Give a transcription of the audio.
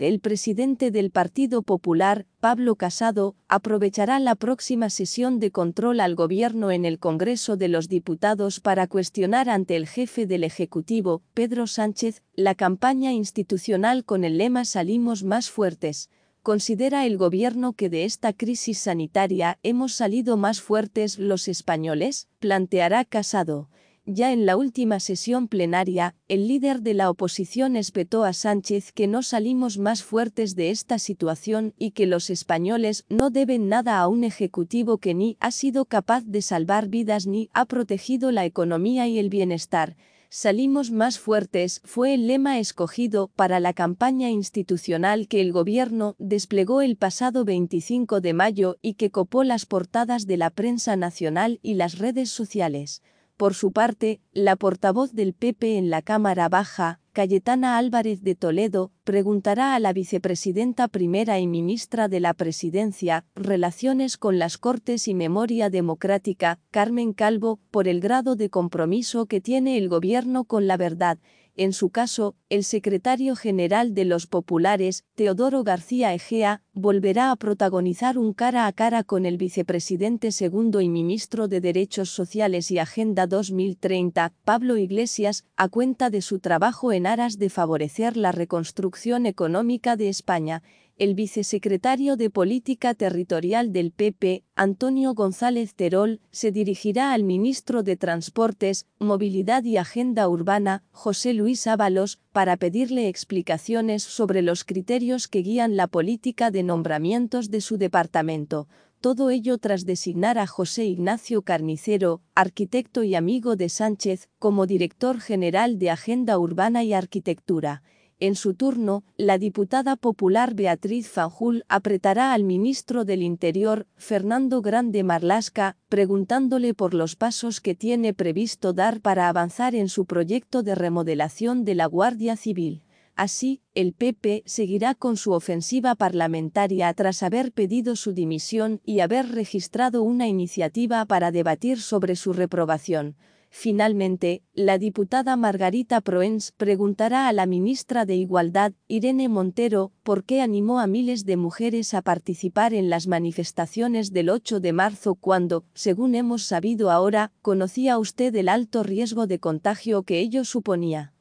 El presidente del Partido Popular, Pablo Casado, aprovechará la próxima sesión de control al gobierno en el Congreso de los Diputados para cuestionar ante el jefe del Ejecutivo, Pedro Sánchez, la campaña institucional con el lema "Salimos más fuertes". ¿Considera el gobierno que de esta crisis sanitaria hemos salido más fuertes los españoles?, planteará Casado. Ya en la última sesión plenaria, el líder de la oposición espetó a Sánchez que no salimos más fuertes de esta situación y que los españoles no deben nada a un ejecutivo que ni ha sido capaz de salvar vidas ni ha protegido la economía y el bienestar. Salimos más fuertes fue el lema escogido para la campaña institucional que el gobierno desplegó el pasado 25 de mayo y que copó las portadas de la prensa nacional y las redes sociales. Por su parte, la portavoz del PP en la Cámara Baja, Cayetana Álvarez de Toledo, preguntará a la vicepresidenta primera y ministra de la Presidencia, Relaciones con las Cortes y Memoria Democrática, Carmen Calvo, por el grado de compromiso que tiene el gobierno con la verdad. En su caso, el secretario general de los populares, Teodoro García Egea, volverá a protagonizar un cara a cara con el vicepresidente segundo y ministro de Derechos Sociales y Agenda 2030, Pablo Iglesias, a cuenta de su trabajo en aras de favorecer la reconstrucción económica de España. El vicesecretario de Política Territorial del PP, Antonio González Terol, se dirigirá al ministro de Transportes, Movilidad y Agenda Urbana, José Luis Ábalos, para pedirle explicaciones sobre los criterios que guían la política de nombramientos de su departamento. Todo ello tras designar a José Ignacio Carnicero, arquitecto y amigo de Sánchez, como director general de Agenda Urbana y Arquitectura. En su turno, la diputada popular Beatriz Fanjul apretará al ministro del Interior, Fernando Grande Marlaska, preguntándole por los pasos que tiene previsto dar para avanzar en su proyecto de remodelación de la Guardia Civil. Así, el PP seguirá con su ofensiva parlamentaria tras haber pedido su dimisión y haber registrado una iniciativa para debatir sobre su reprobación. Finalmente, la diputada Margarita Proens preguntará a la ministra de Igualdad, Irene Montero, por qué animó a miles de mujeres a participar en las manifestaciones del 8 de marzo cuando, según hemos sabido ahora, conocía usted el alto riesgo de contagio que ello suponía.